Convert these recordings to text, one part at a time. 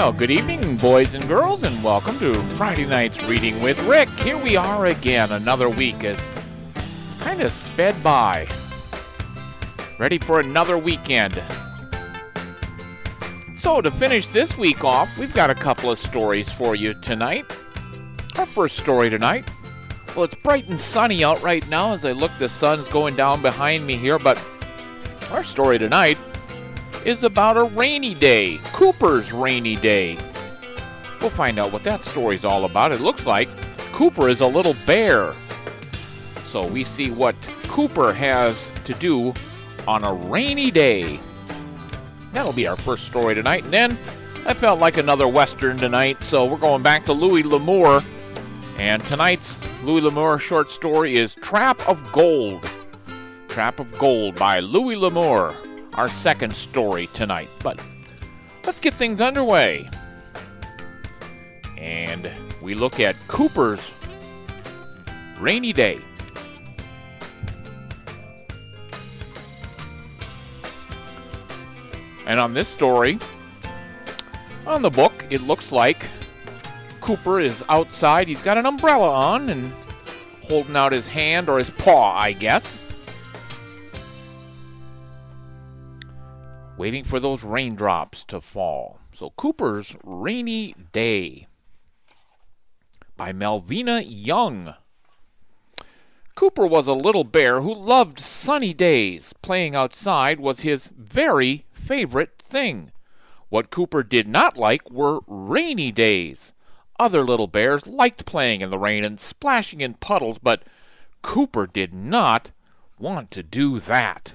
Well, good evening, boys and girls, and welcome to Friday Night's Reading with Rick. Here we are again, another week has kind of sped by. Ready for another weekend. So, to finish this week off, we've got a couple of stories for you tonight. Our first story tonight, well, it's bright and sunny out right now. As I look, the sun's going down behind me here, but our story tonight is about a rainy day, Cooper's rainy day. We'll find out what that story's all about. It looks like Cooper is a little bear. So we see what Cooper has to do on a rainy day. That'll be our first story tonight. And then I felt like another Western tonight, so we're going back to Louis L'Amour. And tonight's Louis L'Amour short story is Trap of Gold. Trap of Gold by Louis L'Amour. Our second story tonight. But let's get things underway. And we look at Cooper's rainy day. And on this story, on the book, it looks like Cooper is outside. He's got an umbrella on and holding out his hand, or his paw, I guess, waiting for those raindrops to fall. So Cooper's Rainy Day by Melvina Young. Cooper was a little bear who loved sunny days. Playing outside was his very favorite thing. What Cooper did not like were rainy days. Other little bears liked playing in the rain and splashing in puddles, but Cooper did not want to do that.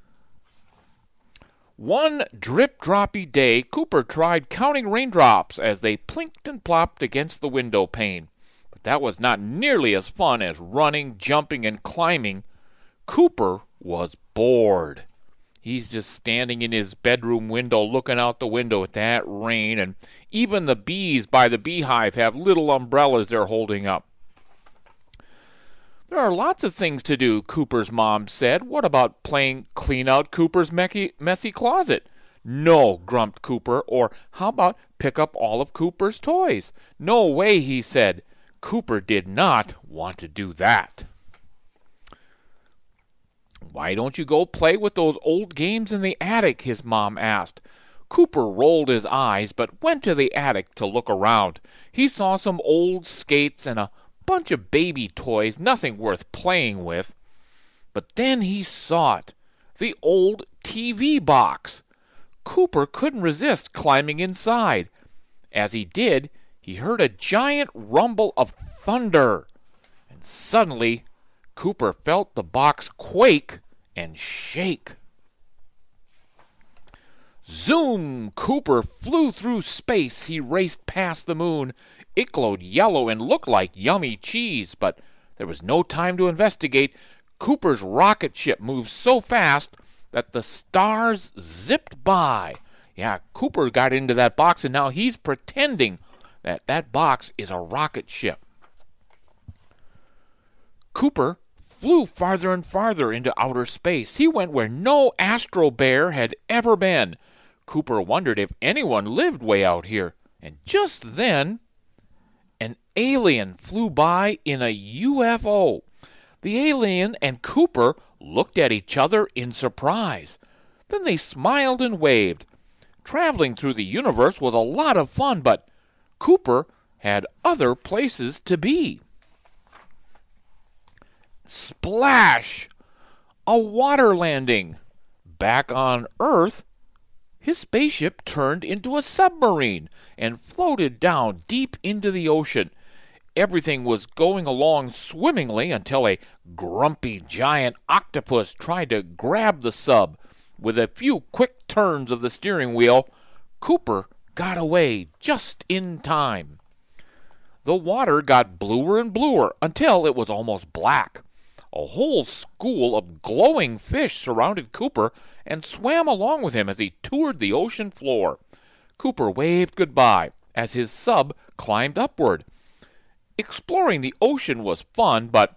One drip-droppy day, Cooper tried counting raindrops as they plinked and plopped against the window pane. But that was not nearly as fun as running, jumping, and climbing. Cooper was bored. He's just standing in his bedroom window looking out the window at that rain, and even the bees by the beehive have little umbrellas they're holding up. There are lots of things to do, Cooper's mom said. What about playing clean out Cooper's messy closet? No, grumped Cooper. Or how about pick up all of Cooper's toys? No way, he said. Cooper did not want to do that. Why don't you go play with those old games in the attic? His mom asked. Cooper rolled his eyes, but went to the attic to look around. He saw some old skates and a bunch of baby toys, nothing worth playing with. But then he saw it, the old TV box. Cooper couldn't resist climbing inside. As he did, he heard a giant rumble of thunder. And suddenly, Cooper felt the box quake and shake. Zoom! Cooper flew through space. He raced past the moon. It glowed yellow and looked like yummy cheese, but there was no time to investigate. Cooper's rocket ship moved so fast that the stars zipped by. Yeah, Cooper got into that box, and now he's pretending that that box is a rocket ship. Cooper flew farther and farther into outer space. He went where no Astro Bear had ever been. Cooper wondered if anyone lived way out here. And just then, an alien flew by in a UFO. The alien and Cooper looked at each other in surprise. Then they smiled and waved. Traveling through the universe was a lot of fun, but Cooper had other places to be. Splash! A water landing. Back on Earth, his spaceship turned into a submarine and floated down deep into the ocean. Everything was going along swimmingly until a grumpy giant octopus tried to grab the sub. With a few quick turns of the steering wheel, Cooper got away just in time. The water got bluer and bluer until it was almost black. A whole school of glowing fish surrounded Cooper and swam along with him as he toured the ocean floor. Cooper waved goodbye as his sub climbed upward. Exploring the ocean was fun, but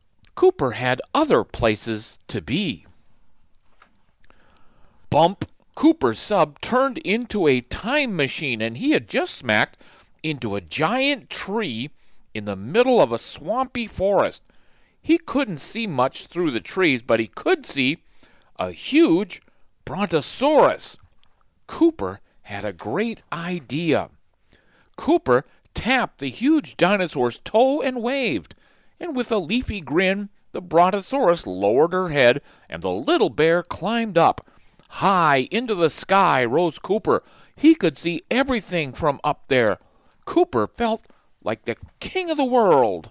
Cooper had other places to be. Bump! Cooper's sub turned into a time machine, and he had just smacked into a giant tree in the middle of a swampy forest. He couldn't see much through the trees, but he could see a huge brontosaurus. Cooper had a great idea. Cooper tapped the huge dinosaur's toe and waved, and with a leafy grin, the brontosaurus lowered her head, and the little bear climbed up. High into the sky rose Cooper. He could see everything from up there. Cooper felt like the king of the world.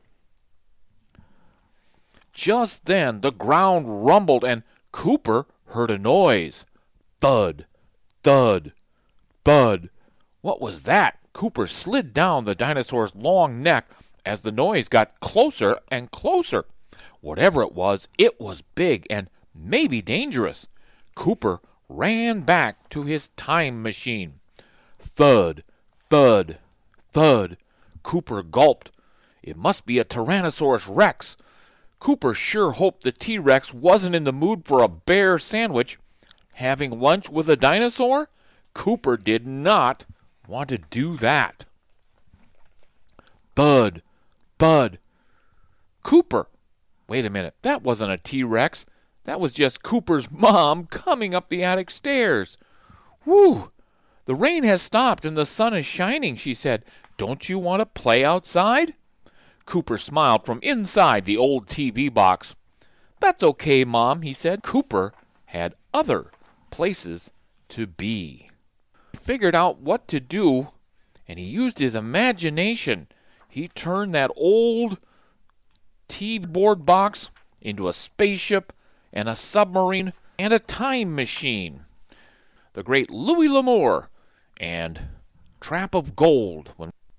Just then the ground rumbled, and Cooper heard a noise. Thud, thud, thud. What was that? Cooper slid down the dinosaur's long neck as the noise got closer and closer. Whatever it was big and maybe dangerous. Cooper ran back to his time machine. Thud, thud, thud. Cooper gulped. It must be a Tyrannosaurus Rex. Cooper sure hoped the T-Rex wasn't in the mood for a bear sandwich. Having lunch with a dinosaur? Cooper did not want to do that. Bud, Bud. Cooper. Wait a minute, that wasn't a T-Rex. That was just Cooper's mom coming up the attic stairs. Whew! The rain has stopped and the sun is shining, she said. Don't you want to play outside? Cooper smiled from inside the old TV box. That's okay, Mom, he said. Cooper had other places to be. He figured out what to do, and he used his imagination. He turned that old TV board box into a spaceship and a submarine and a time machine. The great Louis L'Amour and Trap of Gold.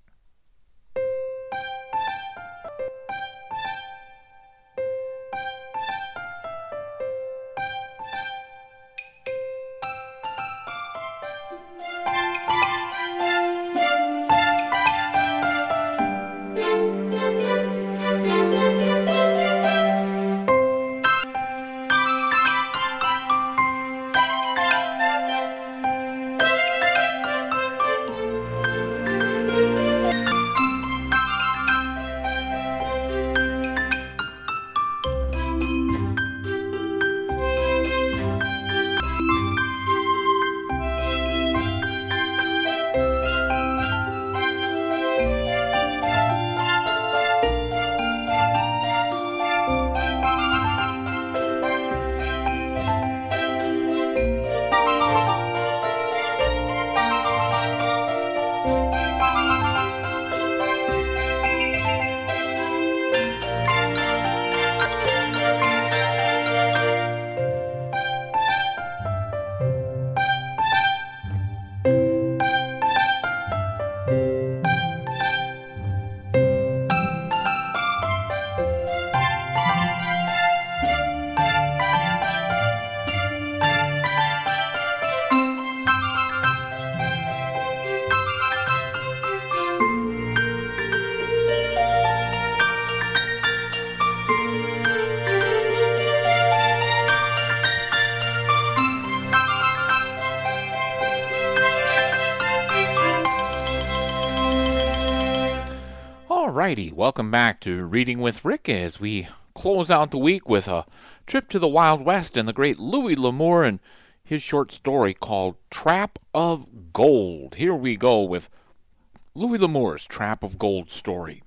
Alrighty, welcome back to Reading with Rick as we close out the week with a trip to the Wild West and the great Louis L'Amour and his short story called Trap of Gold. Here we go with Louis L'Amour's Trap of Gold story.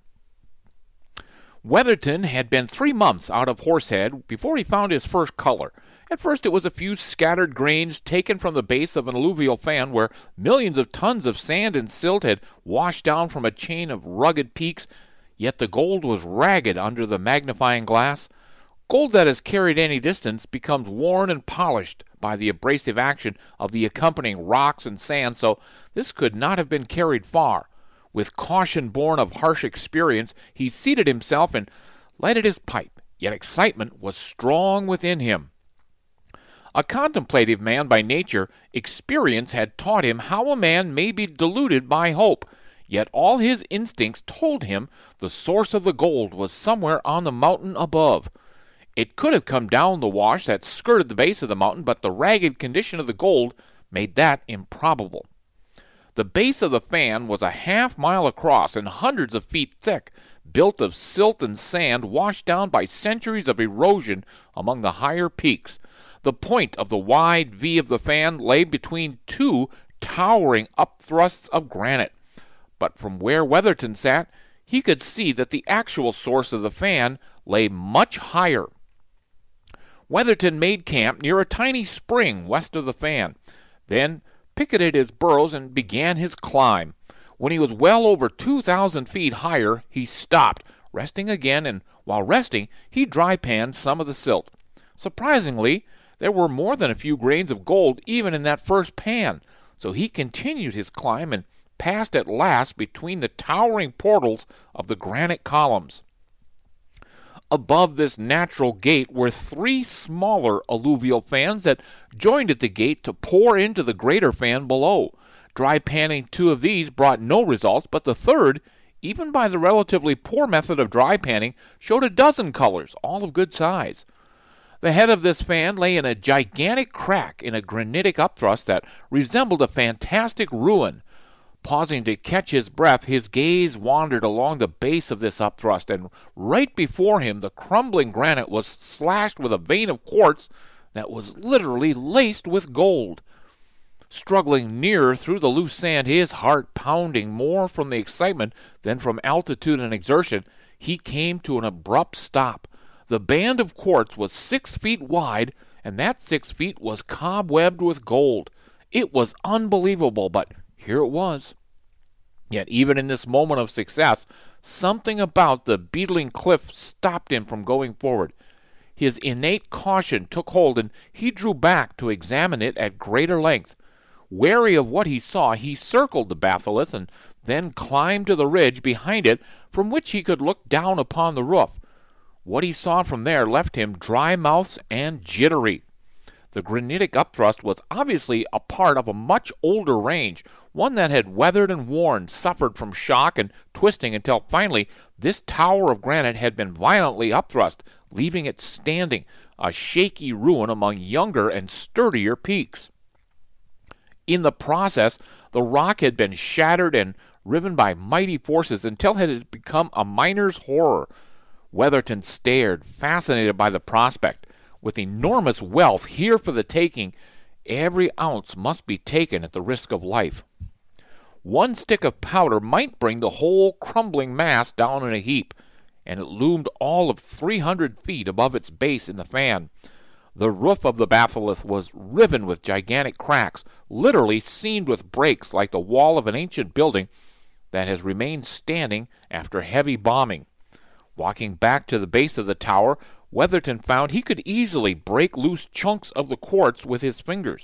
Weatherton had been 3 months out of Horsehead before he found his first color. At first it was a few scattered grains taken from the base of an alluvial fan where millions of tons of sand and silt had washed down from a chain of rugged peaks, yet the gold was ragged under the magnifying glass. Gold that has carried any distance becomes worn and polished by the abrasive action of the accompanying rocks and sand, so this could not have been carried far. With caution born of harsh experience, he seated himself and lighted his pipe, yet excitement was strong within him. A contemplative man by nature, experience had taught him how a man may be deluded by hope, yet all his instincts told him the source of the gold was somewhere on the mountain above. It could have come down the wash that skirted the base of the mountain, but the ragged condition of the gold made that improbable. The base of the fan was a half-mile across and hundreds of feet thick, built of silt and sand washed down by centuries of erosion among the higher peaks. The point of the wide V of the fan lay between two towering upthrusts of granite. But from where Weatherton sat, he could see that the actual source of the fan lay much higher. Weatherton made camp near a tiny spring west of the fan, then picketed his burros and began his climb. When he was well over 2,000 feet higher, he stopped, resting again, and while resting, he dry-panned some of the silt. Surprisingly, there were more than a few grains of gold even in that first pan, so he continued his climb and passed at last between the towering portals of the granite columns. Above this natural gate were three smaller alluvial fans that joined at the gate to pour into the greater fan below. Dry panning two of these brought no results, but the third, even by the relatively poor method of dry panning, showed a dozen colors, all of good size. The head of this fan lay in a gigantic crack in a granitic upthrust that resembled a fantastic ruin. Pausing to catch his breath, his gaze wandered along the base of this upthrust, and right before him the crumbling granite was slashed with a vein of quartz that was literally laced with gold. Struggling nearer through the loose sand, his heart pounding more from the excitement than from altitude and exertion, he came to an abrupt stop. The band of quartz was 6 feet wide, and that 6 feet was cobwebbed with gold. It was unbelievable, but here it was. Yet even in this moment of success, something about the beetling cliff stopped him from going forward. His innate caution took hold, and he drew back to examine it at greater length. Wary of what he saw, he circled the batholith and then climbed to the ridge behind it, from which he could look down upon the roof. What he saw from there left him dry-mouthed and jittery. The granitic upthrust was obviously a part of a much older range, one that had weathered and worn, suffered from shock and twisting until finally this tower of granite had been violently upthrust, leaving it standing, a shaky ruin among younger and sturdier peaks. In the process, the rock had been shattered and riven by mighty forces until it had become a miner's horror. Weatherton stared, fascinated by the prospect. With enormous wealth here for the taking, every ounce must be taken at the risk of life. One stick of powder might bring the whole crumbling mass down in a heap, and it loomed all of 300 feet above its base in the fan. The roof of the batholith was riven with gigantic cracks, literally seamed with breaks like the wall of an ancient building that has remained standing after heavy bombing. Walking back to the base of the tower, Weatherton found he could easily break loose chunks of the quartz with his fingers.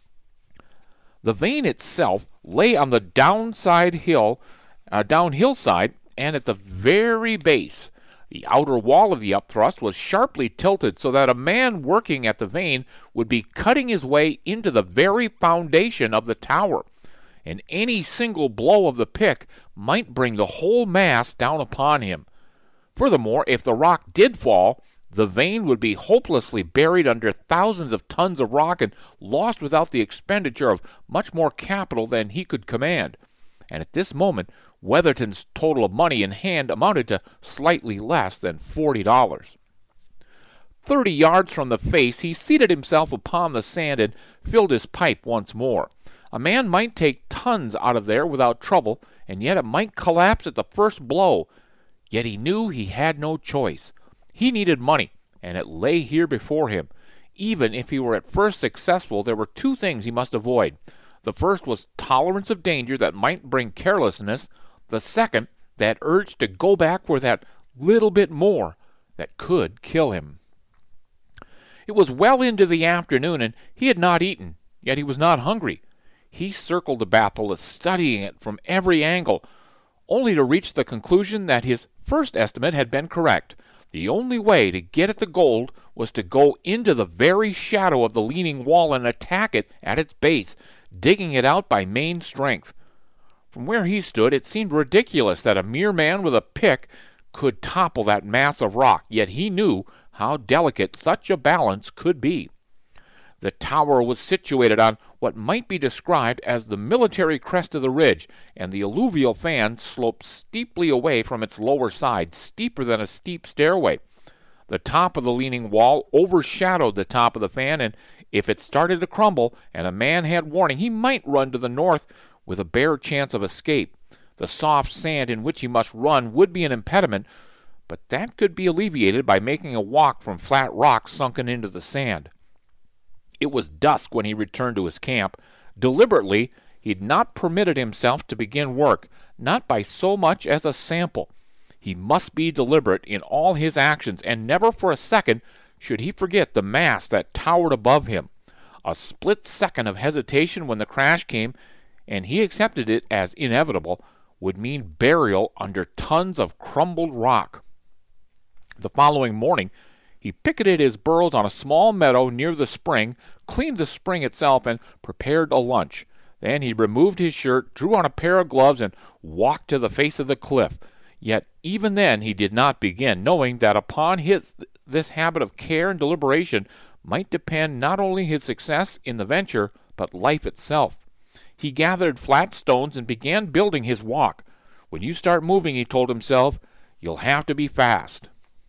The vein itself lay on the downhill side, and at the very base. The outer wall of the upthrust was sharply tilted so that a man working at the vein would be cutting his way into the very foundation of the tower, and any single blow of the pick might bring the whole mass down upon him. Furthermore, if the rock did fall, the vein would be hopelessly buried under thousands of tons of rock and lost without the expenditure of much more capital than he could command. And at this moment, Weatherton's total of money in hand amounted to slightly less than $40. 30 yards from the face, he seated himself upon the sand and filled his pipe once more. A man might take tons out of there without trouble, and yet it might collapse at the first blow. Yet he knew he had no choice. He needed money, and it lay here before him. Even if he were at first successful, there were two things he must avoid. The first was tolerance of danger that might bring carelessness. The second, that urge to go back for that little bit more that could kill him. It was well into the afternoon, and he had not eaten, yet he was not hungry. He circled the batholith, studying it from every angle, only to reach the conclusion that his first estimate had been correct. The only way to get at the gold was to go into the very shadow of the leaning wall and attack it at its base, digging it out by main strength. From where he stood, it seemed ridiculous that a mere man with a pick could topple that mass of rock, yet he knew, how delicate such a balance could be. The tower was situated on what might be described as the military crest of the ridge, and the alluvial fan sloped steeply away from its lower side, steeper than a steep stairway. The top of the leaning wall overshadowed the top of the fan, and if it started to crumble and a man had warning, he might run to the north with a bare chance of escape. The soft sand in which he must run would be an impediment, but that could be alleviated by making a walk from flat rock sunken into the sand. It was dusk when he returned to his camp. Deliberately, he had not permitted himself to begin work, not by so much as a sample. He must be deliberate in all his actions, and never for a second should he forget the mass that towered above him. A split second of hesitation when the crash came, and he accepted it as inevitable, would mean burial under tons of crumbled rock. The following morning, he picketed his burros on a small meadow near the spring, cleaned the spring itself, and prepared a lunch. Then he removed his shirt, drew on a pair of gloves, and walked to the face of the cliff. Yet even then he did not begin, knowing that upon this habit of care and deliberation might depend not only his success in the venture, but life itself. He gathered flat stones and began building his walk. When you start moving, he told himself, you'll have to be fast.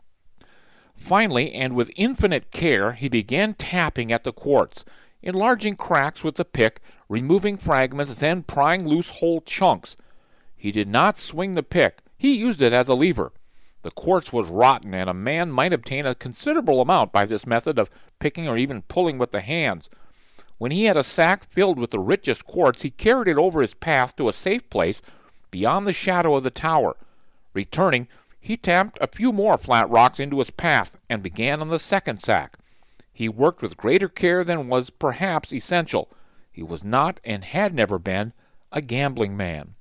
Finally, and with infinite care, he began tapping at the quartz, enlarging cracks with the pick, removing fragments, then prying loose whole chunks. He did not swing the pick. He used it as a lever. The quartz was rotten, and a man might obtain a considerable amount by this method of picking or even pulling with the hands. When he had a sack filled with the richest quartz, he carried it over his path to a safe place beyond the shadow of the tower. Returning, he tapped a few more flat rocks into his path and began on the second sack. He worked with greater care than was perhaps essential. He was not, and had never been, a gambling man.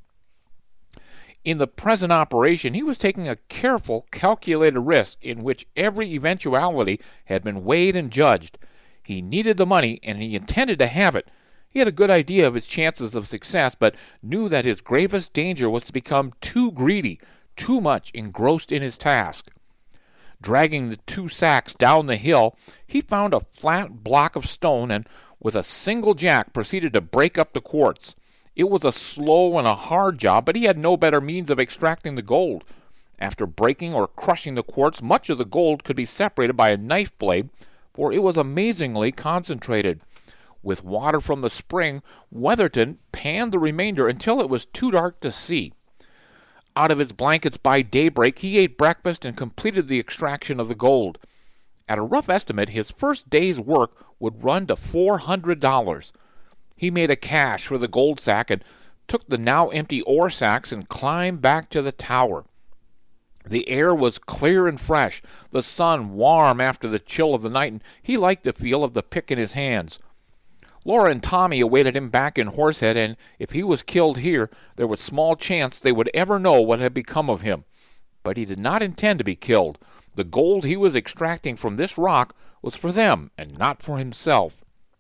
In the present operation, he was taking a careful, calculated risk in which every eventuality had been weighed and judged. He needed the money, and he intended to have it. He had a good idea of his chances of success, but knew that his gravest danger was to become too greedy, too much engrossed in his task. Dragging the 2 sacks down the hill, he found a flat block of stone and with a single jack proceeded to break up the quartz. It was a slow and a hard job, but he had no better means of extracting the gold. After breaking or crushing the quartz, much of the gold could be separated by a knife blade, for it was amazingly concentrated. With water from the spring, Weatherton panned the remainder until it was too dark to see. Out of his blankets by daybreak, he ate breakfast and completed the extraction of the gold. At a rough estimate, his first day's work would run to $400. He made a cache for the gold sack and took the now empty ore sacks and climbed back to the tower. The air was clear and fresh, the sun warm after the chill of the night, and he liked the feel of the pick in his hands. Laura and Tommy awaited him back in Horsehead, and if he was killed here, there was small chance they would ever know what had become of him. But he did not intend to be killed. The gold he was extracting from this rock was for them, and not for himself.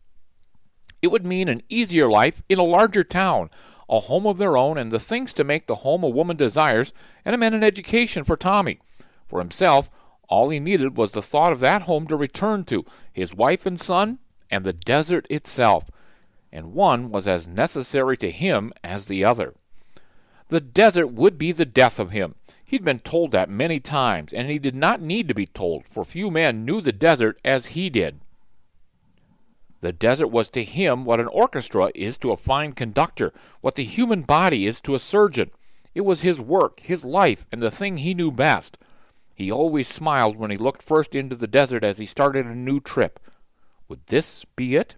It would mean an easier life in a larger town, a home of their own, and the things to make the home a woman desires, and it meant an education for Tommy. For himself, all he needed was the thought of that home to return to, his wife and son, and the desert itself, and one was as necessary to him as the other. The desert would be the death of him. He'd been told that many times, and he did not need to be told, for few men knew the desert as he did. The desert was to him what an orchestra is to a fine conductor, what the human body is to a surgeon. It was his work, his life, and the thing he knew best. He always smiled when he looked first into the desert as he started a new trip. Would this be it?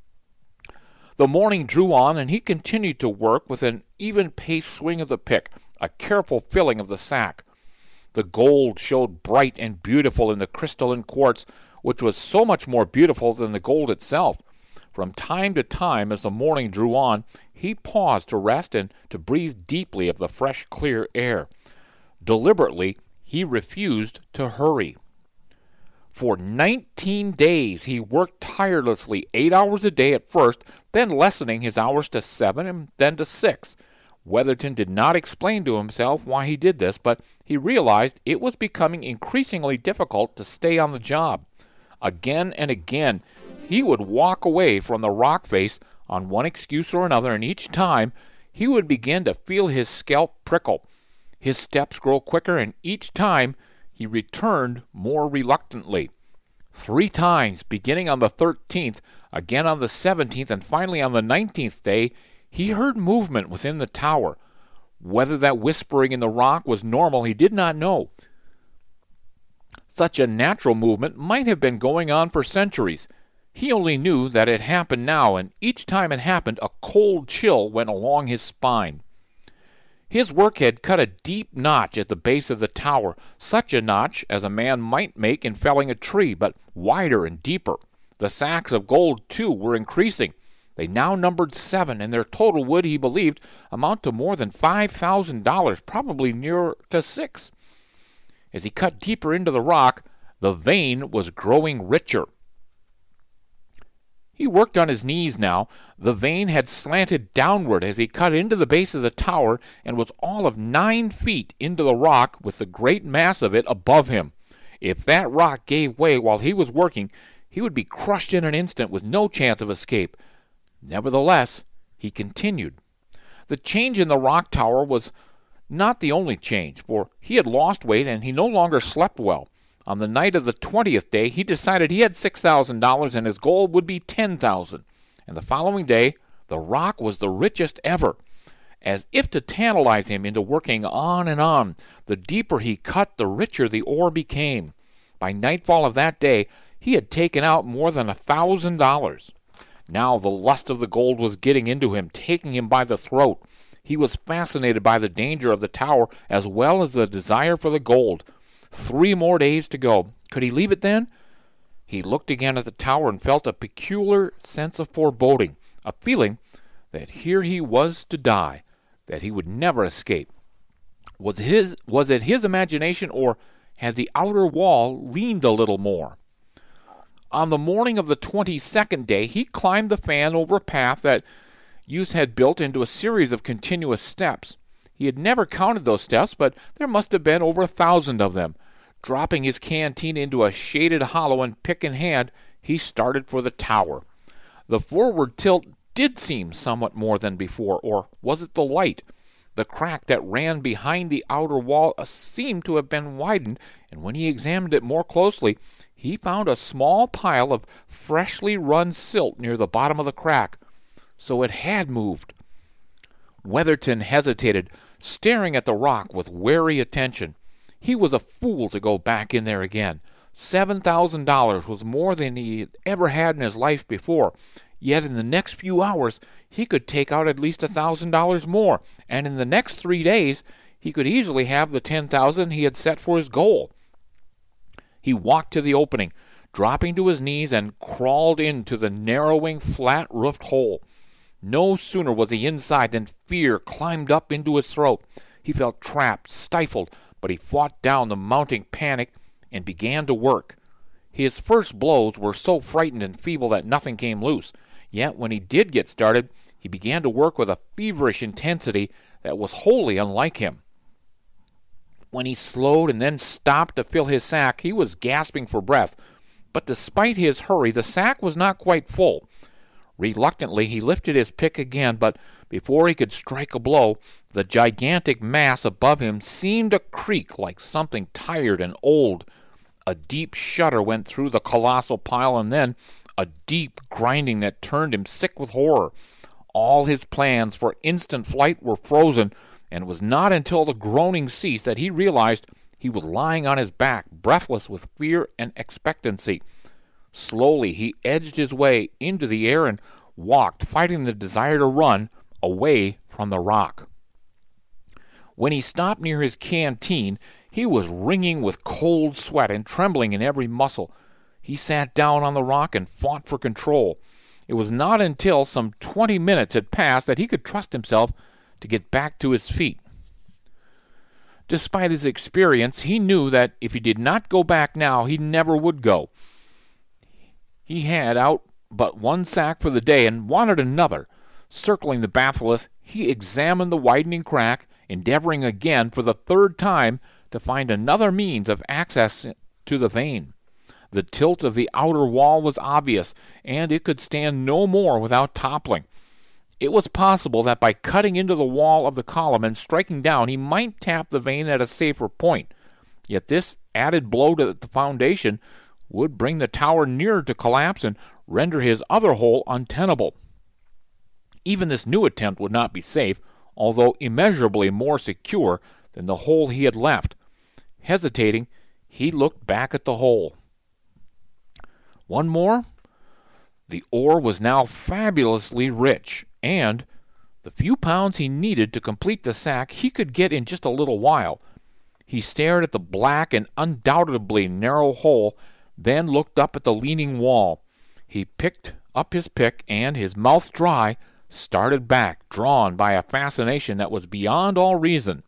The morning drew on, and he continued to work with an even-paced swing of the pick, a careful filling of the sack. The gold showed bright and beautiful in the crystalline quartz, which was so much more beautiful than the gold itself. From time to time, as the morning drew on, he paused to rest and to breathe deeply of the fresh, clear air. Deliberately, he refused to hurry. For 19 days he worked tirelessly, 8 hours a day at first, then lessening his hours to 7 and then to 6. Weatherton did not explain to himself why he did this, but he realized it was becoming increasingly difficult to stay on the job. Again and again, he would walk away from the rock face on one excuse or another, and each time he would begin to feel his scalp prickle. His steps grow quicker, and each time he returned more reluctantly. 3 times, beginning on the 13th, again on the 17th, and finally on the 19th day, he heard movement within the tower. Whether that whispering in the rock was normal, he did not know. Such a natural movement might have been going on for centuries. He only knew that it happened now, and each time it happened, a cold chill went along his spine. His work had cut a deep notch at the base of the tower, such a notch as a man might make in felling a tree, but wider and deeper. The sacks of gold, too, were increasing. They now numbered 7, and their total would, he believed, amount to more than $5,000, probably nearer to 6. As he cut deeper into the rock, the vein was growing richer. He worked on his knees now. The vein had slanted downward as he cut into the base of the tower and was all of 9 feet into the rock with the great mass of it above him. If that rock gave way while he was working, he would be crushed in an instant with no chance of escape. Nevertheless, he continued. The change in the rock tower was not the only change, for he had lost weight and he no longer slept well. On the night of the 20th day, he decided he had $6,000 and his goal would be $10,000. And the following day, the rock was the richest ever. As if to tantalize him into working on and on, the deeper he cut, the richer the ore became. By nightfall of that day, he had taken out more than $1,000. Now the lust of the gold was getting into him, taking him by the throat. He was fascinated by the danger of the tower as well as the desire for the gold. 3 more days to go. Could he leave it then? He looked again at the tower and felt a peculiar sense of foreboding, a feeling that here he was to die, that he would never escape. Was it his imagination, or had the outer wall leaned a little more? On the morning of the 22nd day, he climbed the fan over a path that use had built into a series of continuous steps. He had never counted those steps, but there must have been over 1,000 of them. Dropping his canteen into a shaded hollow and pick in hand, he started for the tower. The forward tilt did seem somewhat more than before, or was it the light? The crack that ran behind the outer wall seemed to have been widened, and when he examined it more closely, he found a small pile of freshly run silt near the bottom of the crack. So it had moved. Weatherton hesitated, staring at the rock with wary attention. He was a fool to go back in there again. $7,000 was more than he had ever had in his life before. Yet in the next few hours he could take out at least $1,000 more, and in the next 3 days he could easily have the $10,000 he had set for his goal. He walked to the opening, dropping to his knees, and crawled into the narrowing, flat-roofed hole. No sooner was he inside than fear climbed up into his throat. He felt trapped, stifled, but he fought down the mounting panic and began to work. His first blows were so frightened and feeble that nothing came loose. Yet when he did get started, he began to work with a feverish intensity that was wholly unlike him. When he slowed and then stopped to fill his sack, he was gasping for breath. But despite his hurry, the sack was not quite full. Reluctantly, he lifted his pick again, but before he could strike a blow, the gigantic mass above him seemed to creak like something tired and old. A deep shudder went through the colossal pile, and then a deep grinding that turned him sick with horror. All his plans for instant flight were frozen, and it was not until the groaning ceased that he realized he was lying on his back, breathless with fear and expectancy. Slowly he edged his way into the air and walked, fighting the desire to run, away from the rock. When he stopped near his canteen, he was wringing with cold sweat and trembling in every muscle. He sat down on the rock and fought for control. It was not until some 20 minutes had passed that he could trust himself to get back to his feet. Despite his experience, he knew that if he did not go back now, he never would go. He had out but one sack for the day and wanted another. Circling the batholith, he examined the widening crack, endeavoring again for the third time to find another means of access to the vein. The tilt of the outer wall was obvious, and it could stand no more without toppling. It was possible that by cutting into the wall of the column and striking down, he might tap the vein at a safer point. Yet this added blow to the foundation would bring the tower nearer to collapse and render his other hole untenable. Even this new attempt would not be safe, although immeasurably more secure than the hole he had left. Hesitating, he looked back at the hole. One more? The ore was now fabulously rich, and the few pounds he needed to complete the sack he could get in just a little while. He stared at the black and undoubtedly narrow hole, then looked up at the leaning wall. He picked up his pick and, his mouth dry, started back, drawn by a fascination that was beyond all reason.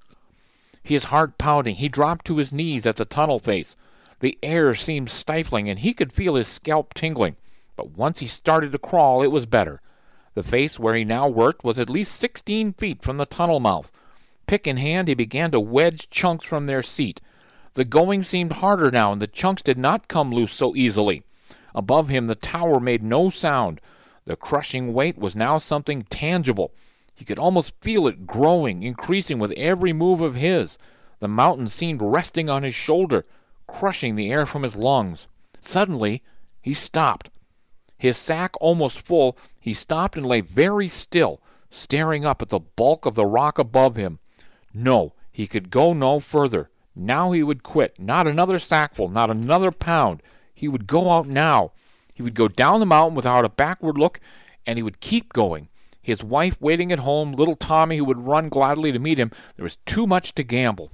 His heart pounding, he dropped to his knees at the tunnel face. The air seemed stifling, and he could feel his scalp tingling. But once he started to crawl, it was better. The face where he now worked was at least 16 feet from the tunnel mouth. Pick in hand, he began to wedge chunks from their seat. The going seemed harder now, and the chunks did not come loose so easily. Above him, the tower made no sound. The crushing weight was now something tangible. He could almost feel it growing, increasing with every move of his. The mountain seemed resting on his shoulder, crushing the air from his lungs. Suddenly, he stopped. His sack almost full, he stopped and lay very still, staring up at the bulk of the rock above him. No, he could go no further. Now he would quit. Not another sackful, not another pound. He would go out now. He would go down the mountain without a backward look, and he would keep going. His wife waiting at home, little Tommy who would run gladly to meet him. There was too much to gamble.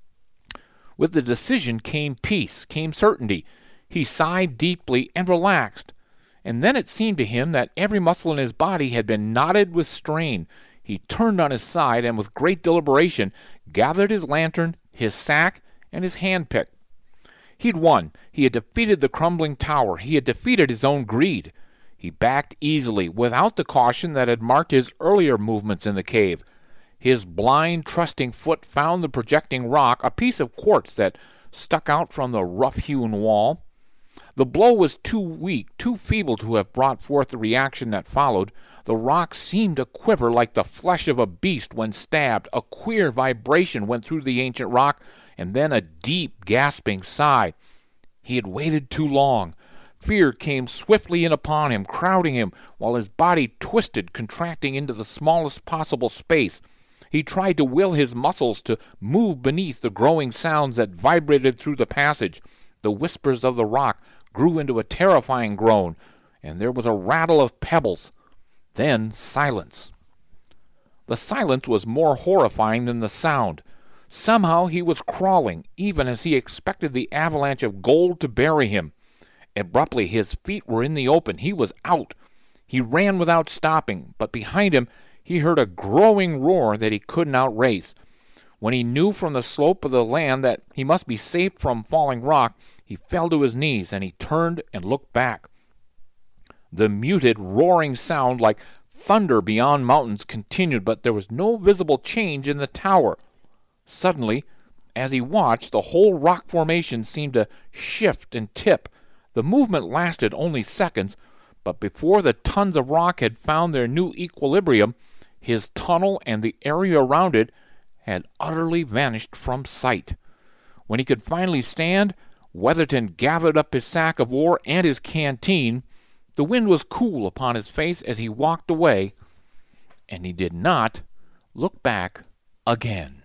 With the decision came peace, came certainty. He sighed deeply and relaxed. And then it seemed to him that every muscle in his body had been knotted with strain. He turned on his side and with great deliberation gathered his lantern, his sack, and his handpick. He'd won. He had defeated the crumbling tower. He had defeated his own greed. He backed easily, without the caution that had marked his earlier movements in the cave. His blind, trusting foot found the projecting rock, a piece of quartz that stuck out from the rough-hewn wall. The blow was too weak, too feeble to have brought forth the reaction that followed. The rock seemed to quiver like the flesh of a beast when stabbed. A queer vibration went through the ancient rock, and then a deep, gasping sigh. He had waited too long. Fear came swiftly in upon him, crowding him, while his body twisted, contracting into the smallest possible space. He tried to will his muscles to move beneath the growing sounds that vibrated through the passage. The whispers of the rock grew into a terrifying groan, and there was a rattle of pebbles. Then silence. The silence was more horrifying than the sound. Somehow he was crawling, even as he expected the avalanche of gold to bury him. Abruptly his feet were in the open. He was out. He ran without stopping, but behind him he heard a growing roar that he couldn't outrace. When he knew from the slope of the land that he must be safe from falling rock, he fell to his knees, and he turned and looked back. The muted, roaring sound like thunder beyond mountains continued, but there was no visible change in the tower. Suddenly, as he watched, the whole rock formation seemed to shift and tip. The movement lasted only seconds, but before the tons of rock had found their new equilibrium, his tunnel and the area around it had utterly vanished from sight. When he could finally stand, Weatherton gathered up his sack of ore and his canteen. The wind was cool upon his face as he walked away, and he did not look back again.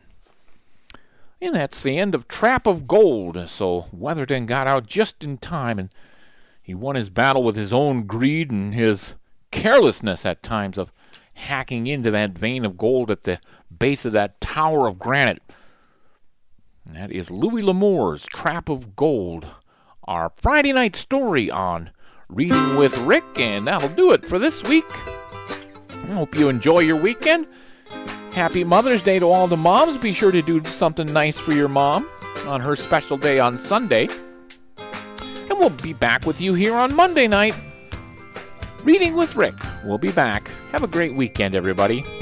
And that's the end of Trap of Gold. So Weatherton got out just in time, and he won his battle with his own greed and his carelessness at times of hacking into that vein of gold at the base of that tower of granite. And that is Louis L'Amour's Trap of Gold, our Friday night story on Reading with Rick, and that'll do it for this week. I hope you enjoy your weekend. Happy Mother's Day to all the moms. Be sure to do something nice for your mom on her special day on Sunday. And we'll be back with you here on Monday night. Reading with Rick. We'll be back Have a great weekend, everybody.